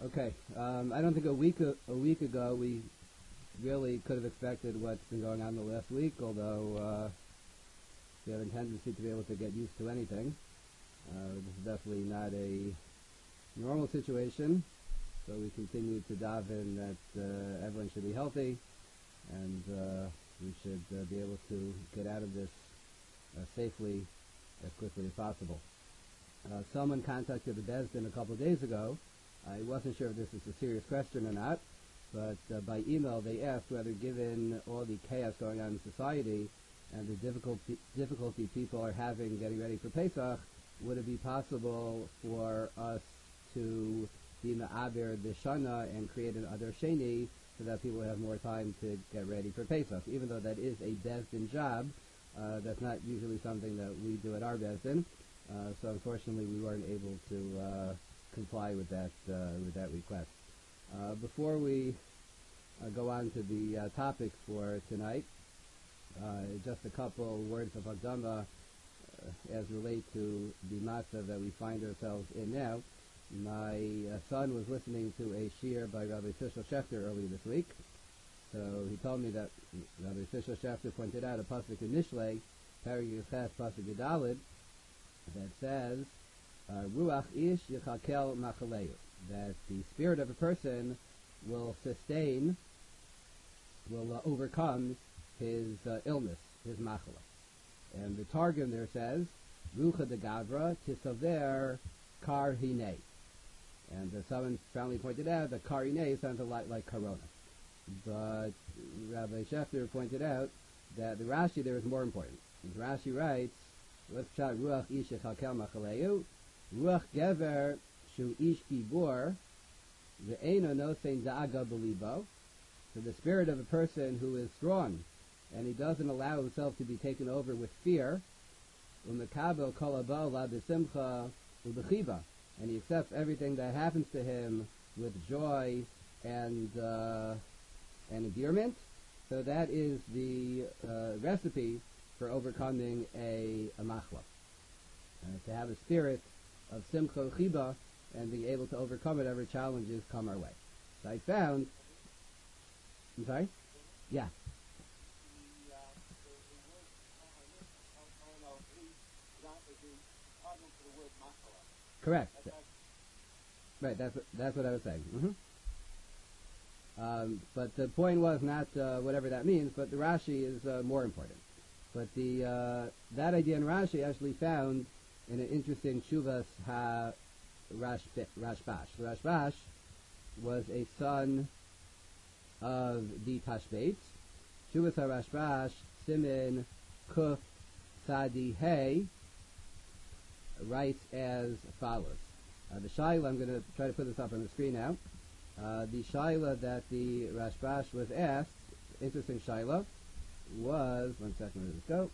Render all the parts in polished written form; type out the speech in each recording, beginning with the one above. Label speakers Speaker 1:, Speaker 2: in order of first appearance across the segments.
Speaker 1: Okay, I don't think a week ago we really could have expected what's been going on the last week, although we have a tendency to be able to get used to anything. This is definitely not a normal situation, so we continue to daven that everyone should be healthy, and we should be able to get out of this safely as quickly as possible. Someone contacted the Beis Din a couple of days ago. I wasn't sure if this is a serious question or not, but by email they asked whether, given all the chaos going on in society and the difficulty people are having getting ready for Pesach, would it be possible for us to be ma'aber the Shana and create an Adar Sheni so that people have more time to get ready for Pesach? Even though that is a Beis Din job, that's not usually something that we do at our Beis Din. So unfortunately we weren't able to comply with that request. Before we go on to the topic for tonight, just a couple words of Hakdama as relate to the matzah that we find ourselves in now. My son was listening to a shir by Rabbi Fishel Shechter earlier this week. So he told me that Rabbi Fishel Shechter pointed out a pasuk in Mishlei, Perek Yches pasuk Yudalid, that says, Ruach ish yichakel machaleu, that the spirit of a person will overcome his illness, his machala. And the Targum there says, Rucha de Gavra tisaver kar hine. And someone finally pointed out that kar hine sounds a lot like corona. But Rabbi Shechter pointed out that the Rashi there is more important. And Rashi writes, let's chat Ruach ish yichakel machaleu, Ruach gever shu ish gibor ve'eno nosein da'aga b'libo. So the spirit of a person who is strong and he doesn't allow himself to be taken over with fear, u'mekabel kol haba la b'simcha u'b'chiva, and he accepts everything that happens to him with joy and endearment. So that is the recipe for overcoming a machla. To have a spirit of simcha u'chiba and be able to overcome whatever challenges come our way. So I found, I'm sorry? Yeah. Correct. Right, that's what I was saying. But the point was not whatever that means, but the Rashi is more important. But that idea in Rashi actually found in an interesting Shuvas Rashbash. Rashbash was a son of the Tashbetz. Shuvas Rashbash, Simin Kuf Sadi Hey, writes as follows. The Shaila, I'm going to try to put this up on the screen now. The Shaila that the Rashbash was asked, interesting Shaila, was, one second, where did it go?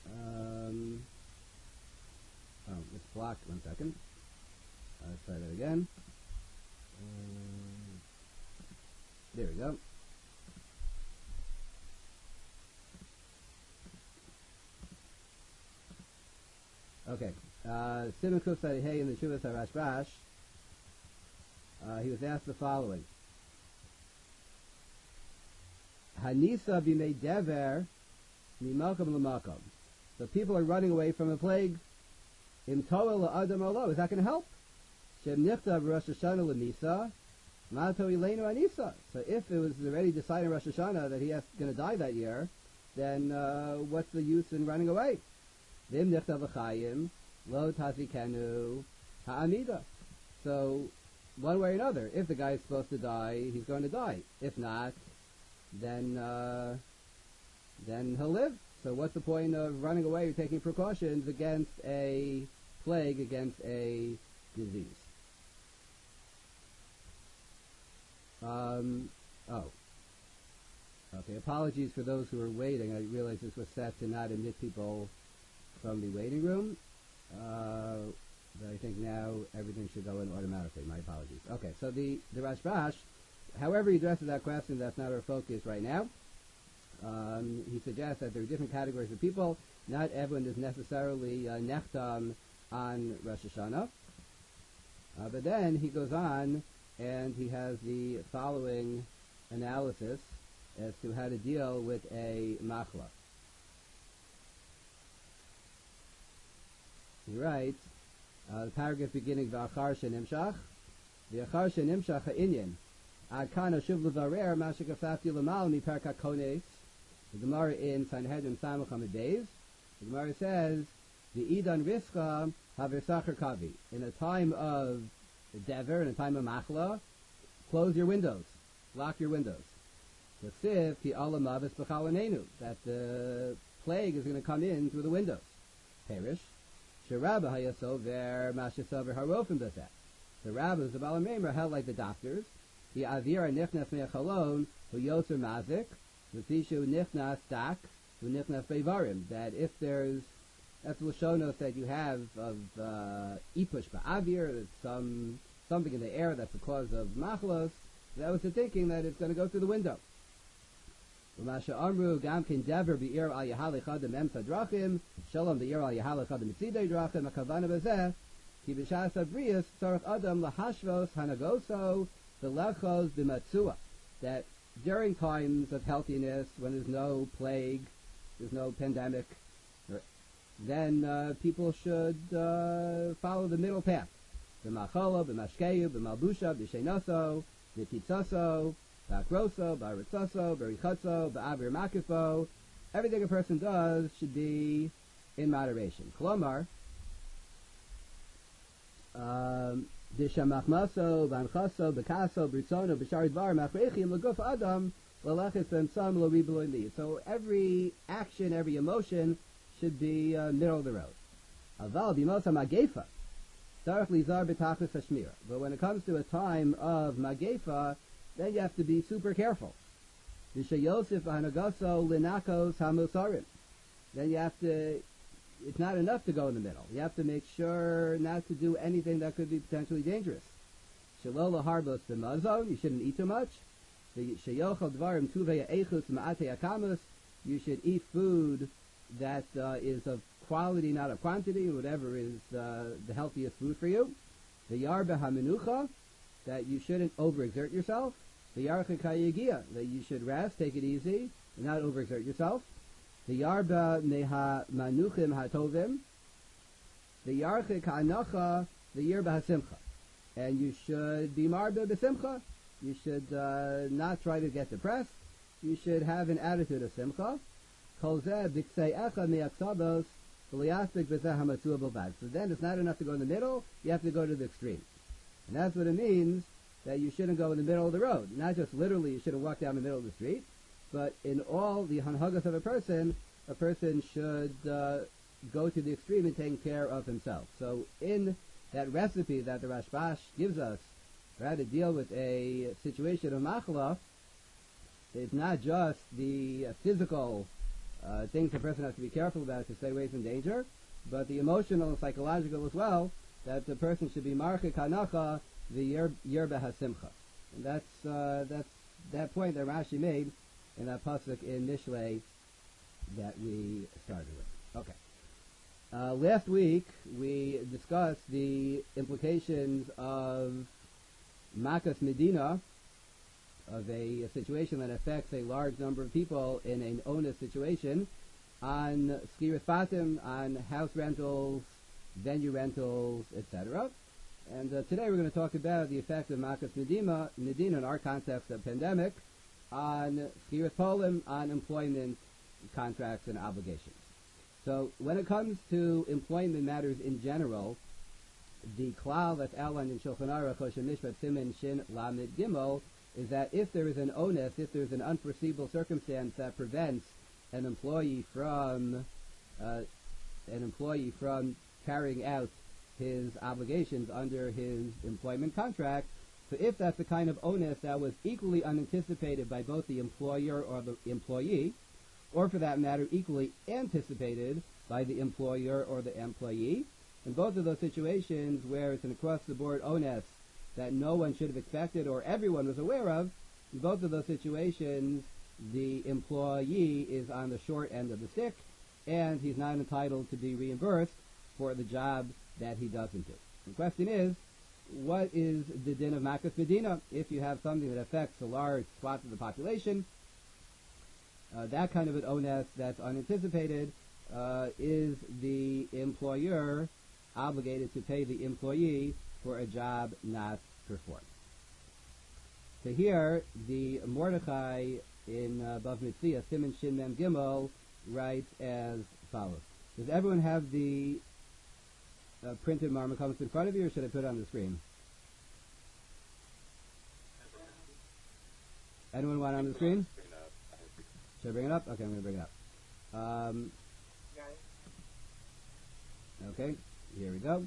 Speaker 1: It's blocked, one second. Let's try that again. There we go. Okay. Simon Kuf Hey in the Shuvas HaRashbash, he was asked the following. Hanisa b'mei dever mimakam l'makam. So people are running away from a plague. Im toel la'adam olo. Is that going to help? Shem nichtav Rosh Hashanah l'nisa, ma'ato ileinu anisa. So if it was already decided in Rosh Hashanah that he is going to die that year, then what's the use in running away? V'im nichtav l'chayim lo tazikenu ha'amida. So one way or another, if the guy is supposed to die, he's going to die. If not, then he'll live. So what's the point of running away or taking precautions against a plague, against a disease? Okay, apologies for those who are waiting. I realize this was set to not admit people from the waiting room. But I think now everything should go in automatically. My apologies. Okay, so the Rashbash, however he addresses that question, that's not our focus right now. He suggests that there are different categories of people. Not everyone is necessarily nechtam on Rosh Hashanah. But then he goes on and he has the following analysis as to how to deal with a machla. He writes, the paragraph beginning, V'achar she'nimshach, V'achar she'nimshach ha'inyan, Ad kan ashuv levarer, ma shekafafti l'mal miper kakones. The Gemara in Sanhedrin Samach Hamid Beis, the Gemara says, V'idan rischa haver kavi. In a time of dever, in a time of machla, close your windows, lock your windows. That the plague is going to come in through the windows. Perish. Sherabba hayasover mashasover harofim does that. The rabbis, the Balamemer, held like the doctors. The avira nichnas me'achalon hu yoser mazik v'tishu nichnas dak v'nichnas beivarim. That if there's, that's the lashonos that you have of ipush ba'avir, something in the air that's the cause of machlos. That was the thinking that it's going to go through the window. Umasha amru gam kin dever be'ir al yahal echadem emsa drachim shalom be'ir al yahal echadem mitzidei drachim akavana bezeh ki b'shas avriyas tzarech adam lahashvos hanagoso v'lechos b'matzua. That during times of healthiness, when there's no plague, there's no pandemic, then people should follow the middle path. B'macholo, b'mashkeyu, b'malbusha, b'sheinoso, b'titzoso, ba'akroso, ba'aritzoso, ba'richatzo, ba'avir makifo. Everything a person does should be in moderation. Kolomar, Dishamachmaso, Banchaso, Bekaso, Britzono, Bishar Dvar, Machrechim, Laguf Adam, Lalechis Bemsam, Lobibeloimi. So every action, every emotion should be middle of the road. Aval Bimosa Magefa, Sarach Lizar Betachlis Hashmira. But when it comes to a time of Magefa, then you have to be super careful. Yosef Hanagaso Linakos Hamusarim. Then you have to, it's not enough to go in the middle. You have to make sure not to do anything that could be potentially dangerous. Shalola Harbos B'mazon, you shouldn't eat too much. Sheyochel Dvarim Tuvei Echus Ma'ate Akamus, you should eat food that is of quality, not of quantity, whatever is the healthiest food for you. The Yarba HaMenucha, that you shouldn't overexert yourself. The Yarcha Kayagia, that you should rest, take it easy, and not overexert yourself. The Yarba Meha Manuchim Hatovim. The Yarcha Ka'anacha, the Yerba HaSimcha. And you should be Marba B'Simcha. You should not try to get depressed. You should have an attitude of Simcha. Kol Zeh B'Ksei Echa Me'aksabos V'Liyaspik B'Zeh HaMatzua B'Vad. So then it's not enough to go in the middle, you have to go to the extreme. And that's what it means, that you shouldn't go in the middle of the road. Not just literally you shouldn't walk down the middle of the street, but in all the hanhagas of a person should go to the extreme in taking care of himself. So in that recipe that the Rashbash gives us for how to deal with a situation of machla, it's not just the physical things the person has to be careful about to stay away from danger, but the emotional and psychological as well, that the person should be marchik hanacha the yerba hasimcha. And that's that point that Rashi made in that pasuk in Mishlei that we started with. Okay. Last week we discussed the implications of Makas Medina, of a situation that affects a large number of people in an onus situation, on skiras batim, on house rentals, venue rentals, etc. And today we're going to talk about the effect of Makas Medina in our context of pandemic on skiras polim, on employment contracts and obligations. So when it comes to employment matters in general, the klal that's outlined in Shulchan Aruch Choshen Mishpat Siman Shin Lamed Gimel is that if there is an onus, if there's an unforeseeable circumstance that prevents an employee from carrying out his obligations under his employment contract, so if that's the kind of onus that was equally unanticipated by both the employer or the employee, or for that matter equally anticipated by the employer or the employee, in both of those situations where it's an across-the-board onus that no one should have expected or everyone was aware of, in both of those situations the employee is on the short end of the stick and he's not entitled to be reimbursed for the job that he doesn't do. The question is, what is the din of Makas Medina? If you have something that affects a large swath of the population, that kind of an onus that's unanticipated, is the employer obligated to pay the employee for a job not performed? So here, the Mordechai in Bav Mitzvah, Siman Shin Mem Gimel, writes as follows. Does everyone have the printed Marma comments in front of you, or should I put it on the screen? Anyone want it on the screen? Should I bring it up? Okay, I'm going to bring it up. Okay, here we go.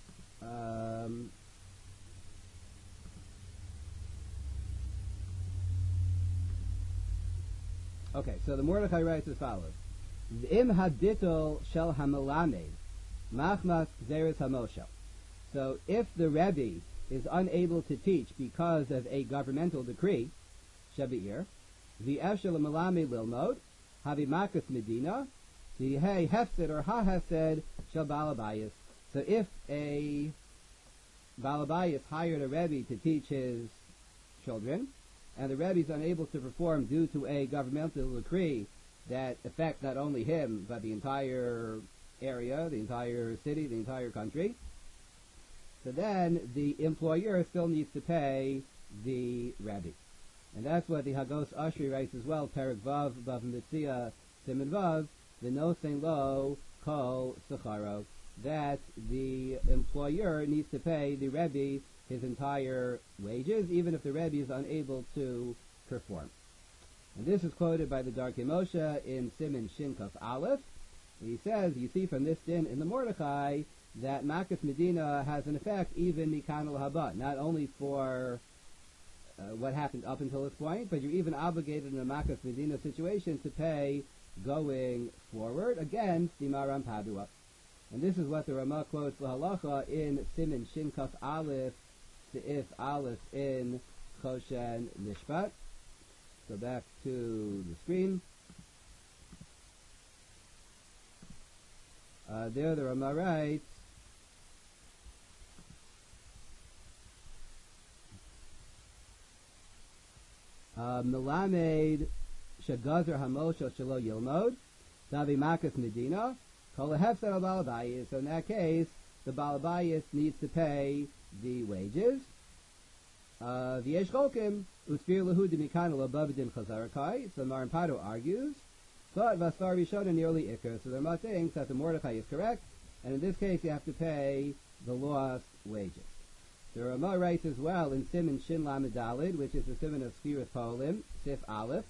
Speaker 1: Okay, so the Mordechai writes as follows. Im haditol shel hamelamed, machmas gzeres hamoshel. So if the Rebbe is unable to teach because of a governmental decree, Shabi'ir, the Eshel Malame Lilmod, Havi Makas Medina, the Hey Hefsid or Ha Hefsid Shel Balabayas. So if a Balabayas hired a Rebbe to teach his children, and the Rebbe is unable to perform due to a governmental decree that affects not only him, but the entire area, the entire city, the entire country, so then the employer still needs to pay the Rebbe. And that's what the Hagos Ashri writes as well, Perik Vav, Vav Mitzia, Siman Vav, the Nosein Lo, Kol Secharo, that the employer needs to pay the Rebbe his entire wages, even if the Rebbe is unable to perform. And this is quoted by the Darkei Moshe in Siman Shin Kaf Aleph. He says, you see from this din in the Mordechai, that Makas Medina has an effect even Mikan al-Haba, not only for what happened up until this point, but you're even obligated in a Makas Medina situation to pay going forward against the Maram Padua. And this is what the Ramah quotes the halacha in Siman Shin Kaf Aleph, Seif Aleph in Choshen Mishpat. Go back to the screen. There the Ramah writes, Melamed Shagazer Hamosha Shalo Yilmod, Davi Makas Medina, Kol Hefsed al Balabayis. So in that case, the Balabayis needs to pay the wages. V'yesh Cholkim, Uspir Lahu Dimikan al Ababadin Chazarakai. So Maran Pado argues, but Vasvar Rishona nearly Iker. So the Ramah thinks that the Mordechai is correct, and in this case you have to pay the lost wages. The Ramah writes as well in Siman Shin Lamed Dalid, which is the Siman of Sfiras Polim, Sif Aleph.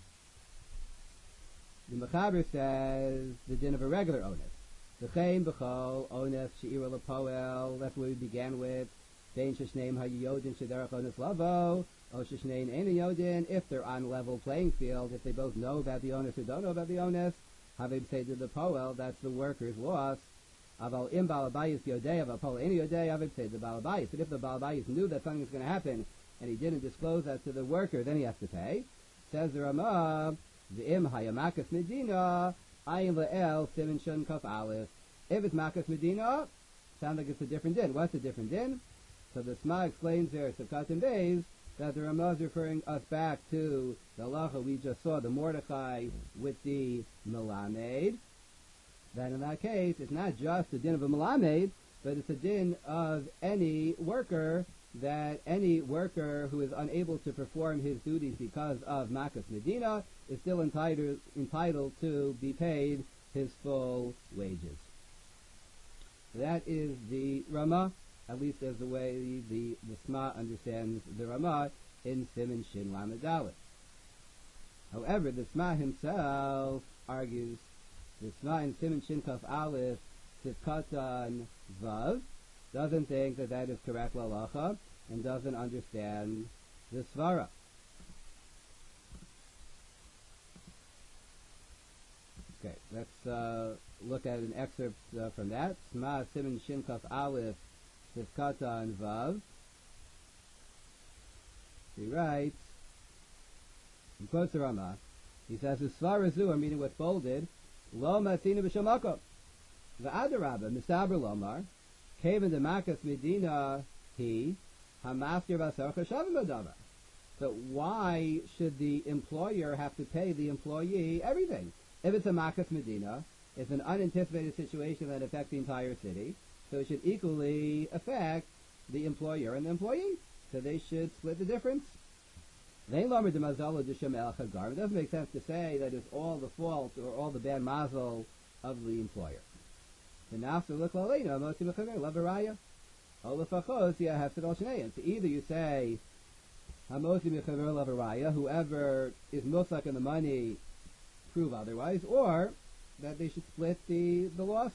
Speaker 1: The Mechaber says the din of a regular onus. V'chein b'chol onus she'ira l'poel. That's what we began with. Bein sheshneim hayodin shederach onus lavo. O sheshnein ein yodin. If they're on level playing field, if they both know about the onus or don't know about the onus, havim say to the poel, that's the worker's loss. Aval im balabayis yodei, aval poel ein yodei, havim say the balabayis. But if the balabayis knew that something was going to happen and he didn't disclose that to the worker, then he has to pay. Says the Ramah, V'im hayamakas medina, ayin le'el siman shun kaf aleph. If it's makas medina, sounds like it's a different din. What's a different din? So the Sma explains there, Sefkatim Beis, that the Ramah is referring us back to the halacha we just saw, the Mordechai with the Melamed. That in that case, it's not just the din of a Melamed, but it's a din of any worker, that any worker who is unable to perform his duties because of Makas Medina is still entitled to be paid his full wages. That is the Ramah, at least as the way the Sma understands the Ramah in Siman Shin Lamed Daled. However, the Sma himself argues, the Sma in Siman Shin Kaf Aleph Tifkatan Vav doesn't think that that is correct lalacha and doesn't understand the Svara. Okay, let's look at an excerpt from that. Sma Siman Shin Kaf Aleph Tifkatan Vav. He writes, he quotes the Ramah. He says, "The Svara Zu," or meaning what's bolded, Lo Matzina B'Shamako. The Adarabba, Mistaber Lomar, Kaven de Makas Medina he hamaster basar chashavim b'davar. So why should the employer have to pay the employee everything? If it's a makas medina, it's an unanticipated situation that affects the entire city, so it should equally affect the employer and the employee. So they should split the difference. It doesn't make sense to say that it's all the fault or all the bad mazel of the employer. So either you say, whoever is mosak in the money, prove otherwise, or that they should split the loss.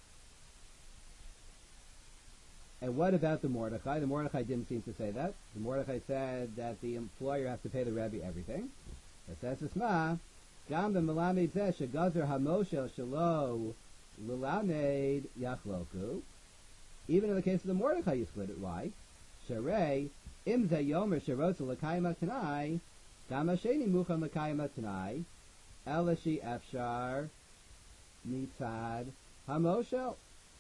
Speaker 1: And what about the Mordechai? The Mordechai didn't seem to say that. The Mordechai said that the employer has to pay the Rebbe everything. It says, Isma, Gam the Melamed Zeh Shegazer HaMoshel Shelo Lulamed Yachloku. Even in the case of the Mordechai, you split it. Why? Sharei, Im Zeh Yomer Sherotza L'Kayim HaTanai, Gam HaSheni Mucham L'Kayim HaTanai, Elashi Efshar Mitzad HaMoshel.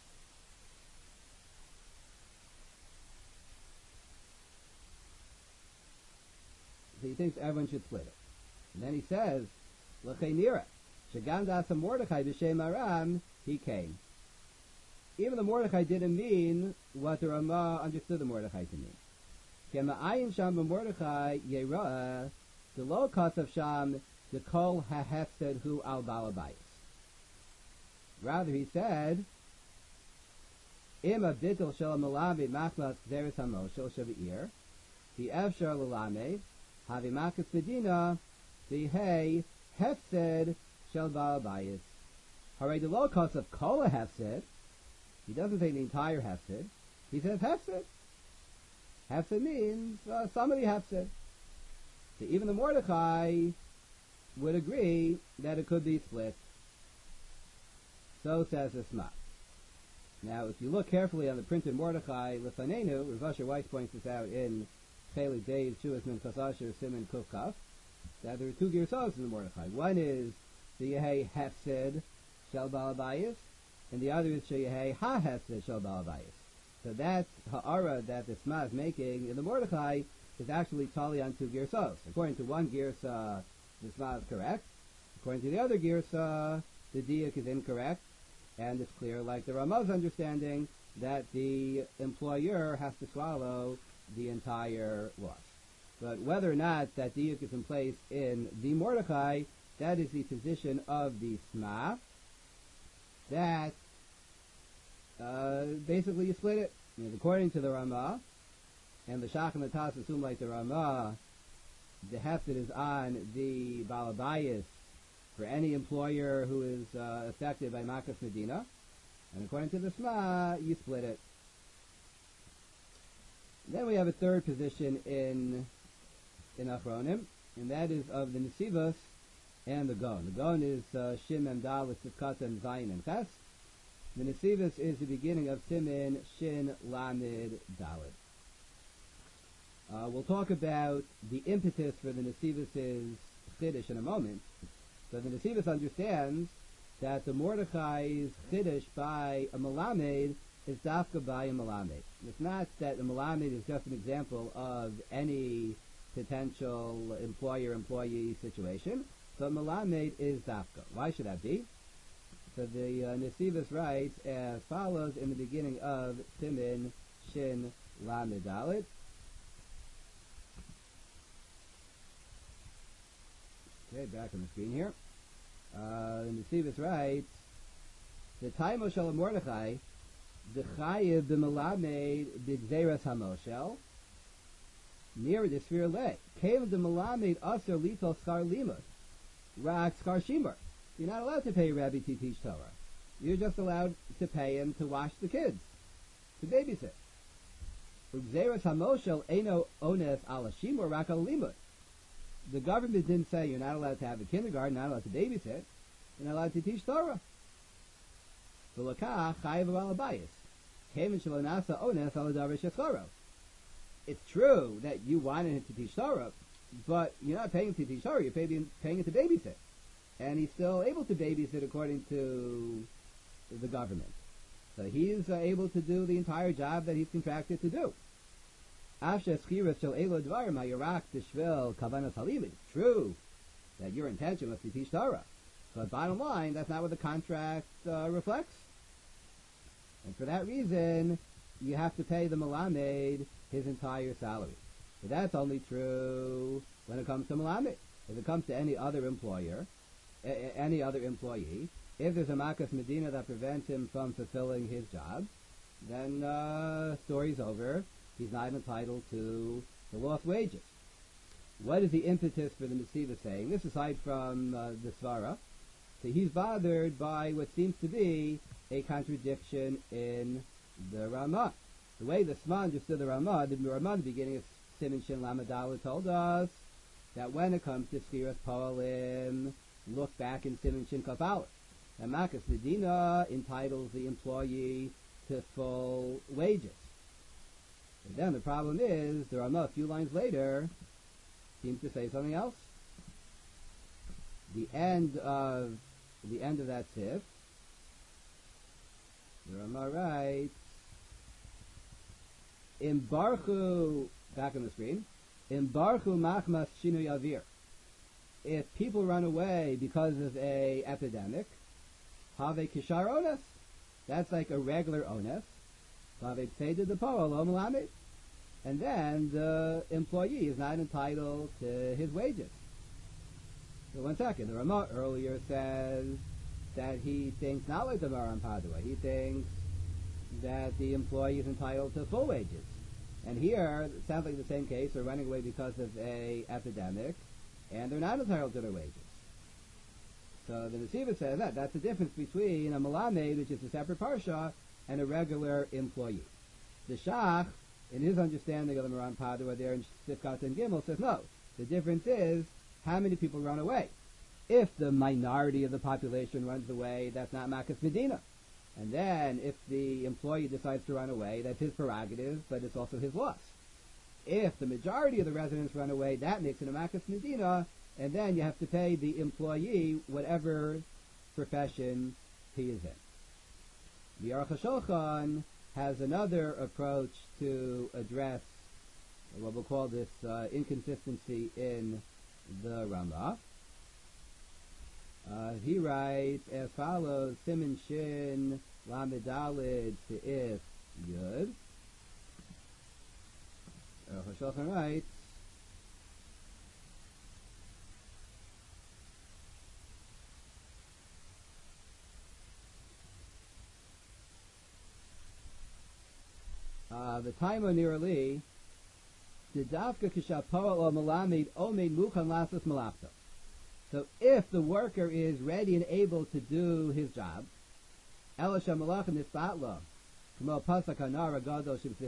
Speaker 1: So he thinks everyone should split it. And then he says, L'cheinira, Shagam Dasa Mordechai B'Shem Aram, he came. Even the Mordechai didn't mean what the Ramah understood the Mordechai to mean. Kema'ayin Sham B'Mordechai Yera'ah, the low cost of Sham, the Kol HaHefsed Hu Al Balabayis. Rather, he said, Im Abditl Shel Malamed Machmas Zeres HaMoshel Shavir, the Efshar L'Lamed, Havimakas Medina, the Hey Hefsed Shel Balabayis. Hooray, the low cost of Kol Hefsed. He doesn't say the entire Hefsed. He says Hefsed. Hefsed means some of the Hefsed. So even the Mordechai would agree that it could be split. So says Isma. Now, if you look carefully on the printed Mordechai Lefanenu, Rav Asher Weiss points this out in Chelik Dei Shuas Min Kasasher Siman Kufkaf, that there are two Girsahs in the Mordechai. One is the Yehei Hefsed Shel Balabayis, and the other is Yehei Ha Hefsed Shel Balabayis. So that ha'ara that the Sma is making in the Mordechai is actually tali on two Girsahs. According to one Girsah, the Sma is correct. According to the other Girsah, the Diak is incorrect, and it's clear, like the Ramah's understanding, that the employer has to swallow the entire loss. But whether or not that diuk is in place in the Mordechai, that is the position of the Sma, that basically you split it. According to the Ramah, and the Shach and the Tas assume like the Ramah, the hefset is on the Balabayas for any employer who is affected by Makas Medina, and according to the Sma, you split it. Then we have a third position in Achronim, and that is of the Nesivos and the Gon. The Gon is Shim and Dal with Sivkat and Zayin and Ches. The Nesivos is the beginning of Simin, Shin, Lamed, Daled. We'll talk about the impetus for the Nesivos' Chiddush in a moment. So the Nesivos understands that the Mordechai's Chiddush by a Melamed is dafka by a Melamed. It's not that a Melamed is just an example of any potential employer-employee situation, but Melamed is dafka. Why should that be? So the Nesivos writes as follows in the beginning of Simin Shin Lamed Dalet. Okay, back on the screen here. The Nesivos writes, the Taimo Shel Mordechai, the Chayiv b'Melamed b'Gzeras HaMoshel, near the Sfir Le. Kev the Melamed Aser Litol Skar Limud, Rak Skar Shimur. You're not allowed to pay Rabbi to teach Torah. You're just allowed to pay him to wash the kids, to babysit. B'Gzeras HaMoshel Eino Ones Ala Shimur Rak Al Limud. The government didn't say you're not allowed to have a kindergarten, not allowed to babysit, you're not allowed to teach Torah. It's true that you wanted him to teach Torah, but you're not paying him to teach Torah, you're paying him to babysit. And he's still able to babysit according to the government. So he's able to do the entire job that he's contracted to do. Asher Schiras Shel Elo Dvar Mayirak Bishvil Kavanas Halili. True that your intention must be Pishtara. But bottom line, that's not what the contract reflects. And for that reason, you have to pay the Melamed his entire salary. But that's only true when it comes to Melamed. If it comes to any other employer, any other employee, if there's a Makas Medina that prevents him from fulfilling his job, then story's over. He's not entitled to the lost wages. What is the impetus for the Nesiva saying? This aside from the Svara. So he's bothered by what seems to be a contradiction in the Ramah. The way the Sma understood the Ramah at the beginning of Siman Shin Lamadala told us that when it comes to Sfiras Poalim, look back in Siman Shin Kaf Aleph. And Makas Medina entitles the employee to full wages. And then the problem is, the Ramah a few lines later seems to say something else. The end of that sif, the Ramah writes, Imbarchu, back on the screen, Imbarchu machmas shinu yavir. If people run away because of a epidemic, have kishar ones. That's like a regular ones. Have pseided the poel lo melamed. And then the employee is not entitled to his wages. So 1 second, the Ramah earlier says that he thinks not like the Maran Padua. He thinks that the employee is entitled to full wages. And here, it sounds like the same case. They're running away because of a epidemic, and they're not entitled to their wages. So the Nesiva says that's the difference between a Melamed, which is a separate parsha, and a regular employee. The Shach, in his understanding of the Maran Padua there in Sifkat and Gimel, says no. The difference is how many people run away. If the minority of the population runs away, that's not Makas Medina. And then if the employee decides to run away, that's his prerogative, but it's also his loss. If the majority of the residents run away, that makes it a Makas Medina, and then you have to pay the employee whatever profession he is in. The Aruch HaShulchan has another approach to address what we'll call this inconsistency in the Ramah. He writes as follows: Siman Shin Lamed Daled Seif Yud. Shulchan writes, the time on nearly the Dafka Kishapoel or Malamid Omeid Mukhan Lasas Malapta. So if the worker is ready and able to do his job, Elisha Malach and Nisbatla, Kamal Pasak Hanara Gado Shim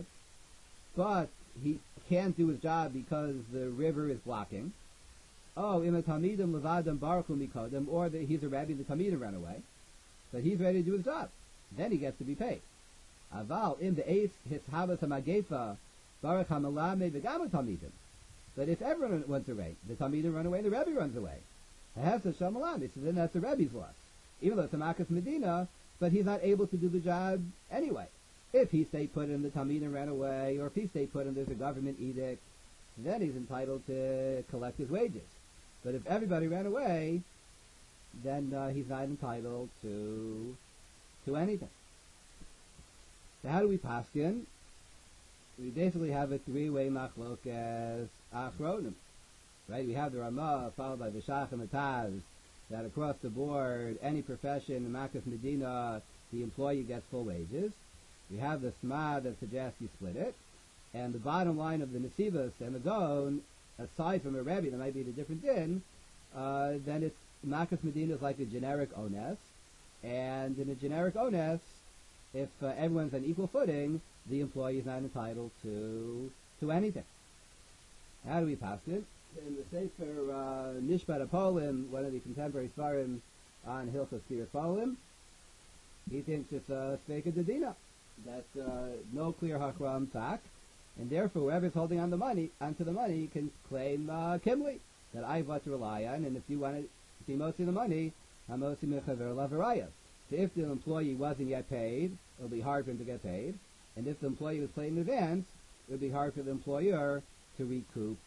Speaker 1: but he can't do his job because the river is blocking. Oh, Imatamidim Levadam Baruchum Mikodim, or he's a rabbi, the Tamidim ran away. But he's ready to do his job. Then he gets to be paid. Aval in the Ace his Habas Hamagefa Baruch Hamalame Begama Tamidim. But if everyone runs away, the Tamidim run away, the Rebbe runs away. Hahasa Shamalame, so then that's the Rebbe's loss. Even though it's a Makas Medina, but he's not able to do the job anyway. If he stayed put and the Tamidim ran away, or if he stayed put and there's a government edict, then he's entitled to collect his wages. But if everybody ran away, then he's not entitled to anything. So how do we paskin? We basically have a three-way machlok as achronim. Right? We have the Ramah followed by the Shach and the Taz, that across the board, any profession in Makas Medina, the employee gets full wages. We have the Sma that suggests you split it. And the bottom line of the Nesivas and the Gon, aside from a Rebbe that might be the different din, then it's Makas Medina is like a generic ones. And in a generic ones, if everyone's on equal footing, the employee is not entitled to anything. How do we pass it? In the Sefer Nishpat Apolim, one of the contemporary Svarim on Hilchos Sfiras Poalim, he thinks it's a Sveika Dedina. That's no clear Hakram Tak, and therefore whoever's holding on onto the money can claim Kimli, that I've got to rely on, and if you want to see most of the money, Hamosi Mechaver Lavarayas. So if the employee wasn't yet paid, it'll be hard for him to get paid. And if the employee was paid in advance, it would be hard for the employer to recoup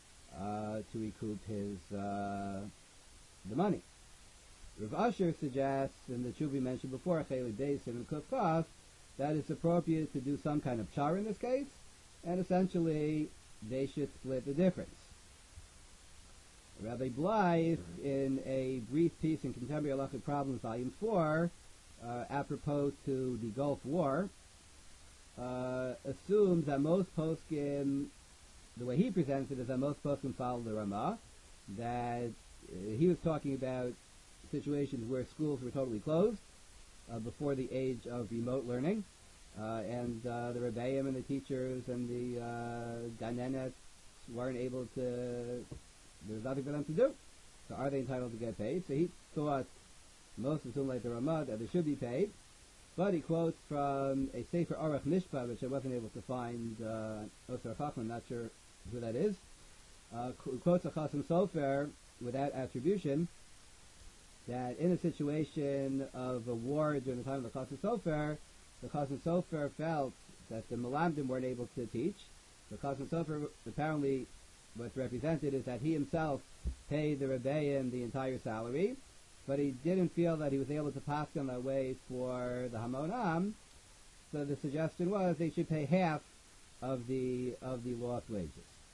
Speaker 1: his the money. Rav Asher suggests, and the Shuvi mentioned before, Cheli Beis and Kuf Kaf, that it's appropriate to do some kind of char in this case, and essentially they should split the difference. Rabbi Blythe, in a brief piece in Contemporary Halachic Problems, Volume 4, apropos to the Gulf War, assumes that most poskim, the way he presents it is that most poskim follow the Ramah, that he was talking about situations where schools were totally closed before the age of remote learning, and the Rebbeim and the teachers and the Ganenets weren't able to, there was nothing for them to do. So are they entitled to get paid? So he thought, most assume like the Ramah, that they should be paid, but he quotes from a Sefer Aruch Mishpat, which I wasn't able to find, Osar Chacham, not sure who that is, quotes a Chasam Sofer without attribution, that in a situation of a war during the time of the Chasam Sofer felt that the Melamdim weren't able to teach. The Chasam Sofer, apparently what's represented is that he himself paid the Rebbeim the entire salary, but he didn't feel that he was able to pass them that way for the Hamonam, so the suggestion was they should pay half of the lost wages.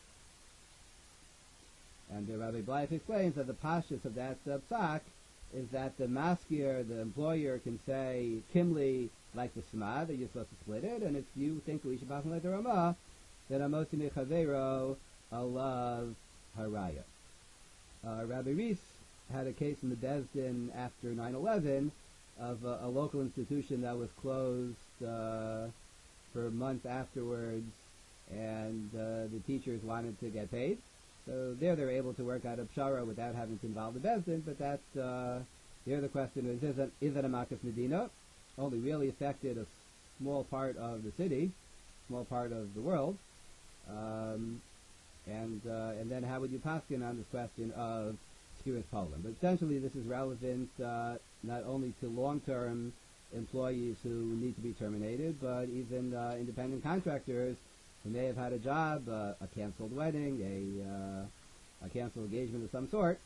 Speaker 1: And Rabbi Blythe explains that the pashtus of that psak is that the maskir, the employer, can say kimli like the Shema, that you're supposed to split it, and if you think we should pass like the Ramah, then amosi mechavero alav haraya. Rabbi Rees had a case in the Bezdin after 9/11 of a local institution that was closed for months afterwards, and the teachers wanted to get paid. So there they were able to work out a pshara without having to involve the Bezdin, but that, here the question is it a Makas Medina? Only really affected a small part of the city, small part of the world, and then how would you paskin on this question of Skiris Poland? But essentially this is relevant not only to long-term employees who need to be terminated, but even independent contractors who may have had a job, a canceled wedding, a canceled engagement of some sort.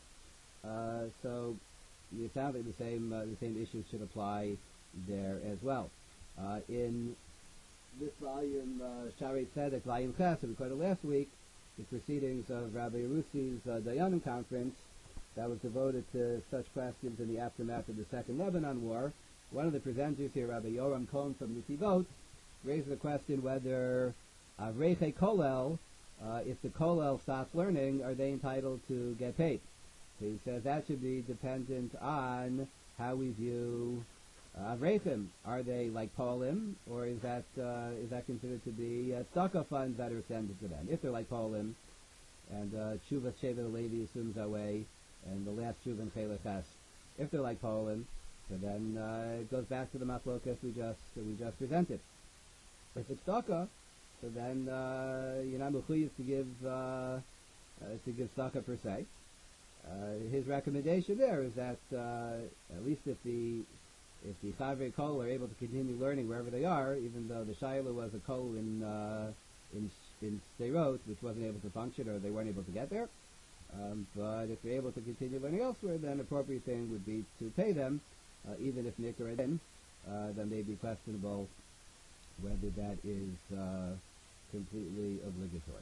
Speaker 1: So it sounds like the same issues should apply there as well. In this volume, Sharei Tzedek, Volume Ches, that we quoted last week, the proceedings of Rabbi Yerusi's Dayanim conference that was devoted to such questions in the aftermath of the Second Lebanon War. One of the presenters here, Rabbi Yoram Cohen from Netivot, raised the question whether Avreichei Kolel, if the Kolel stops learning, are they entitled to get paid? So he says that should be dependent on how we view Avreichim. Are they like Polim, or is that considered to be tzedakah funds that are sent to them? If they're like Polim, and Shuvas Shevet Levi assumes that way, and the last Shuv in Chelek, if they're like Polim, so then it goes back to the machlokas we just presented. If it's tzedakah, so then you're not mechuyev to give tzedakah per se. His recommendation there is that at least if the Chavrei Kol are able to continue learning wherever they are, even though the Shaila was a Kol in Sderot, which wasn't able to function or they weren't able to get there, but if they're able to continue learning elsewhere, then the appropriate thing would be to pay them, even if Nikar then may be questionable whether that is completely obligatory.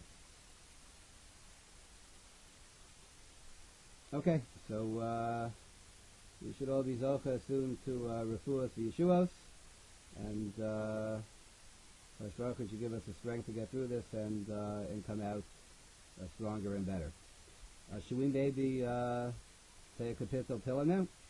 Speaker 1: Okay, so we should all be zocha soon to refuas v'yeshuos, and Baruch Hu should give us the strength to get through this and come out stronger and better. Should we maybe say a kapitel Tehillim now?